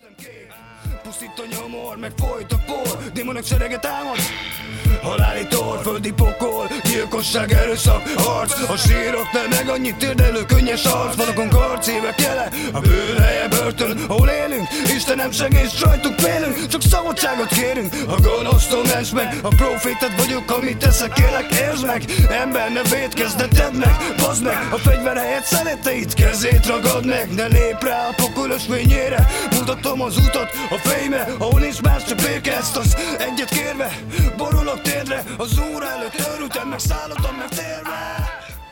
Pusztít a nyomor, meg folyt a por, démonok serege támad. Haláli tor, földi pokol, gyilkosság, erőszak, harc. A síroknál meg annyit térdelő, könnyes arc. Vanokon karc, évek jele, a bűnhelye börtön, ahol élünk. Istenem segíts, rajtuk félünk, csak szabadságot kérünk. A gonosztól ments meg, a profétad vagyok, amit teszek, kérlek, értsd meg. Ember, ne vétkezz, de tedd meg, bazd meg. A fegyver helyett szereteit, kezét ragad meg. Ne lép rá a pokol ösvényére, mutatom az utat a fénybe, ahol nincs más, csak béke. Ezt az egyet kérve, borulok térdre, az óra előtt örültem, meg szállottam, meg térve.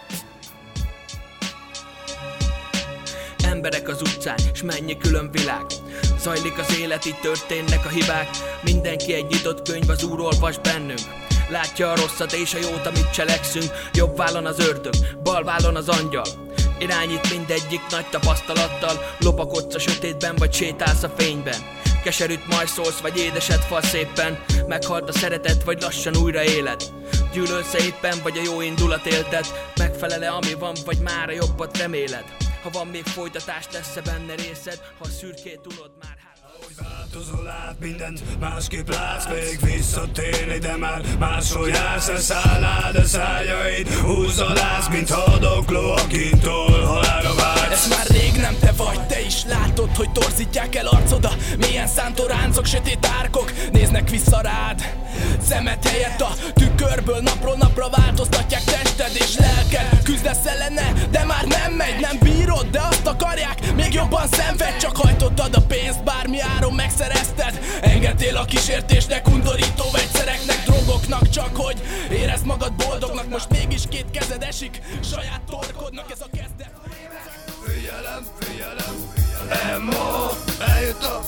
Emberek az utcán, s mennyi külön világ. Zajlik az élet, így történnek a hibák. Mindenki egy nyitott könyv, az Úr olvas bennünk. Látja a rosszat és a jót, amit cselekszünk. Jobb vállon az ördög, bal vállon az angyal. Irányít mindegyik nagy tapasztalattal. Lopakodsz a sötétben, vagy sétálsz a fényben. Keserűt majd szólsz, vagy édeset fal szépen. Meghalt a szeretet, vagy lassan újra éled. Gyűlölsz éppen, vagy a jó indulat élted. Megfelele ami van, vagy már a jobbat reméled. Ha van még folytatás, lesz-e benne részed? Ha a szürkét unod már ahogy változol át mindent, másképp látsz még visszatérni, de már máshol jársz. Elszállnád a szájaid, húzz a láz, mint hadokló, akintól halálra vágysz. Ez már rég nem te vagy, te is látod, hogy torzítják el arcoda. Mélyen szántó ráncok, sötét árkok néznek vissza rád. Szemed helyett a tükörből napról napra változtatják tested és lelked. Küzdesz ellene, de már nem megy, nem bírod, de azt akarják, még jobban szenved. Csak hajtottad a pénzt, bármi áron megszerezted. Engedtél a kísértésnek, undorító vegyszereknek, drogoknak, csak hogy érezd magad boldognak. Most mégis két kezed esik, saját torkodnak, ez a kezdet. Figyelem, figyelem, Emma, eljött a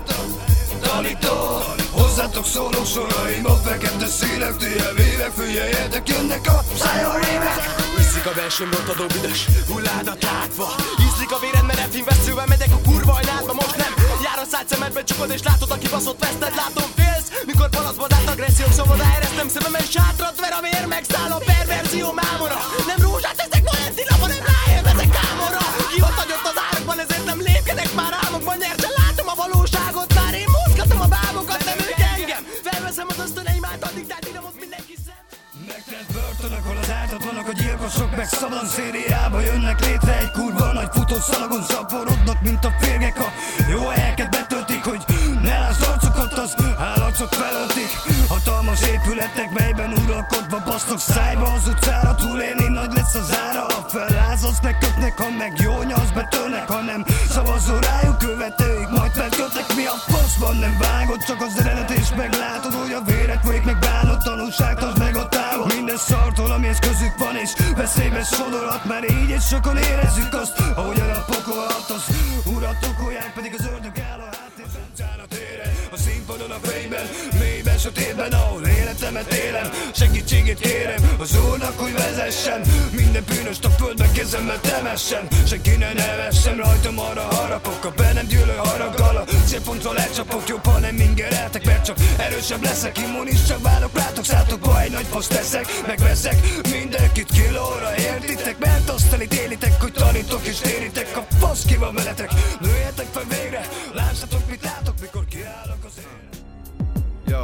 tanító. Hozzátok szóló soraim, a fekete színek, ti elvévek, figyeljetek, jönnek a szájorrévek. Viszik a versenybort adó büdös hulládat látva. Ízlik a véred, mert elfényveszővel megyek a kurva ajnádba. Most nem jár a szád szemedbe, csukod és látod a kibaszott veszted. Látom félsz, mikor palasztban át agressziók szabad. Eresztem szememen sátrat ver, a vér megszáll a perverzió mámora. Nem rózsát teszek Valentina, hanem ráélvezek kámorra. Kihat agyott az árokban, ezért nem lépkedek már álmokban. Nyersen látom a valóságot, már én mozgatom a bábokat, nem ők engem. Felveszem az ösztöneim által diktált dinamot mindenki szem. Megtelt börtönök, hol az ártat vannak a gyilkosok, meg szabadon szériába jönnek létre. Egy kurva nagy futószalagon szaporodnak, mint a férgek. A jó helyeket betöltik, hogy ne lásd arcokat, az állarcok felöltik. Hatalmas épületek, melyben uralkodva basztok szájba az utcára. Túlélni nagy lesz az ára, ha fellázadsz, megkötnek, ha meg jó nyalsz, betölnek. Ha nem szavazol rájuk, követőik majd felkötnek. Mi a faszban nem vágod, csak az eredet és meglátod, hogy a véret folyik, meg bánod, tanulság tartsd meg a távol. Minden szartól, amihez közük van, és veszélybe sodorhat. Már így és sokan érezzük azt, ahogyan a pokolhat az urat okolják, pedig az ördög áll a háttérben. Utcán a téren, a színpadon a fényben, mélyben, sötétben, ahol életemet élem. Segítségét kérem az Úrnak, hogy vezessen minden bűnöst a földbe kezemmel temessen. Senki ne nevessen rajtam, arra harapok, a be nem gyűlő haraggal. A célpontra lecsapok, jobb, ha nem ingereltek, mert csak erősebb leszek, immunis, csak válok rátok, szátokba egy nagy fasz teszek. Megveszek mindenkit kilóra, értitek? Mert azt elítélitek, hogy tanítok és téritek. A fasz ki van veletek, nőjetek fel végre. Lássatok, mit látok, mikor kiállok az élre. Yo.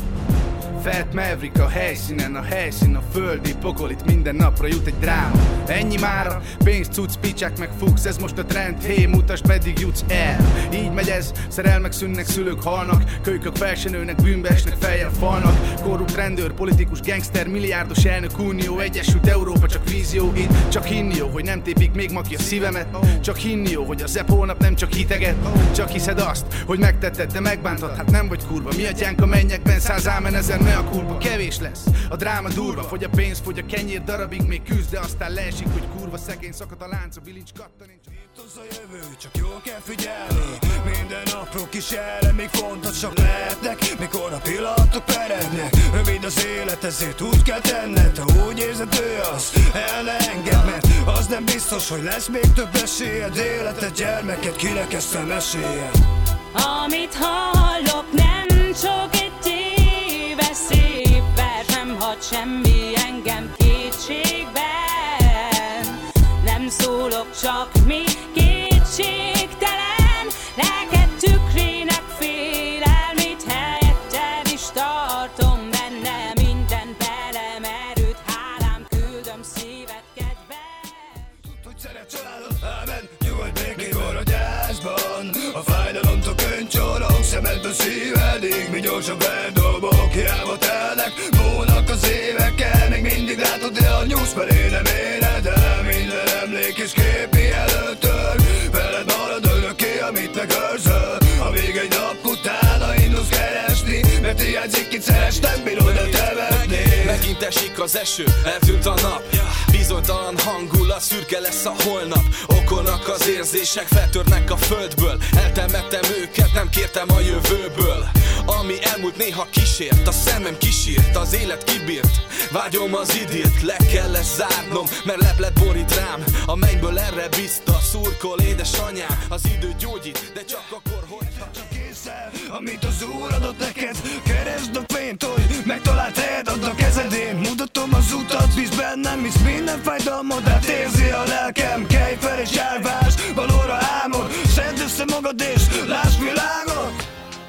Fat Maverick a helyszínen, a helyszín a földi pokol, itt minden napra jut egy dráma. Ennyi mára, pénz, cucc, picsák meg fuchs, ez most a trend, hé, mutasd meddig jutsz el. Így megy ez, szerelmek szűnnek, szülők halnak, kölykök fel se nőnek, bűnbe esnek, fejjel falnak. Korrupt rendőr, politikus, gangster, milliárdos elnök, unió, egyesült Európa, csak vízió. Itt csak hinni jó, hogy nem tépik még ma ki a szívemet. Csak hinni jó, hogy a zep holnap nem csak hiteget. Csak hiszed azt, hogy megtetted, de megbántad, hát nem vagy kurva. Mi atyánk a mennyekben, 100 ámen, 1000 ne a kurva. Kevés lesz, a dráma durva, fogy a pénz, fogy a kenyér, darabig még küzd, de aztán leesik, hogy kurva szegény, szakad a lánc, a bilincs kattanincs. Itt az a jövő, csak jól kell figyelni. Minden apró kis jele még fontosak lehetnek, mikor a pillanatok peregnek. Rövid az élet, ezért úgy kell tenned, ha úgy érzed, ő az, el ne engedd, mert az nem biztos, hogy lesz még több esélyed. Életed, gyermeket, kinek ezt a mesélyed. Amit hallok, nem csak egy éves szép vers, nem hagy semmi engem kétségben. Nem szólok, csak mi kétségtelen, neked tükré szívedig, mi gyorsan feldobok, hiába telnek, múlnak az évekkel, még mindig látod, de a nyúsz felé nem éred el. Minden emlék és kép mielőtt tör, veled marad örökké, amit megőrzöl. Amíg egy nap utána indulsz keresni, mert hiányzik, kit szeres, nem bírod el temetni. Megint esik az eső, eltűnt a nap, bizonytalan hangulat, szürke lesz a holnap. Okolnak az érzések, feltörnek a földből, eltemettem őket, nem kértem a jövőből. Ami elmúlt néha kísért, a szemem kísírt, az élet kibírt. Vágyom az idilt, le kellett zárnom, mert leplet borít rám. A mennyből erre bízta, szurkol édesanyám. Az idő gyógyít, de csak akkor, hogyha amit az Úr adott neked, keresd a fényt, hogy megtalált helyed, add a kezedén. Mutatom az utat, bízz bennem, hisz minden fájdalmadat érzi a lelkem. Kelj fel és járvás, valóra álmod, szedd össze magad és láss világot.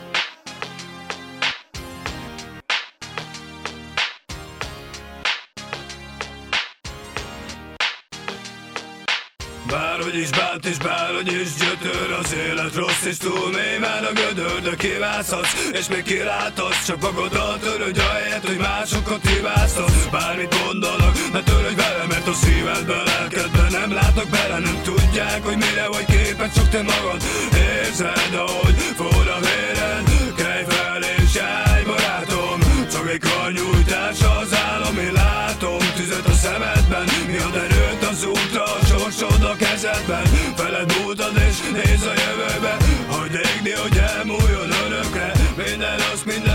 Bárhogy is bánt és bárhogy is gyötör az élet, rossz és túl mély már a gödör, de kivászhatsz és még kiláthatsz, csak magaddal törődj ahelyett, hogy másokat hibáztatsz. Bármit mondanak, ne törődj vele, mert a szívedben, lelkedben nem látnak bele, nem tudják, hogy mire vagy képes, csak te magad érzed, ahogy forr a véred. Kelj fel és állj, barátom, csak egy karnyújtás az állam, én látom tüzet a szemedben, mi ad erőt az útra, a sorsod a kezedben. Feled múltad és nézz a jövőbe, hagyd égni, hogy elmúljon örökre minden rossz, minden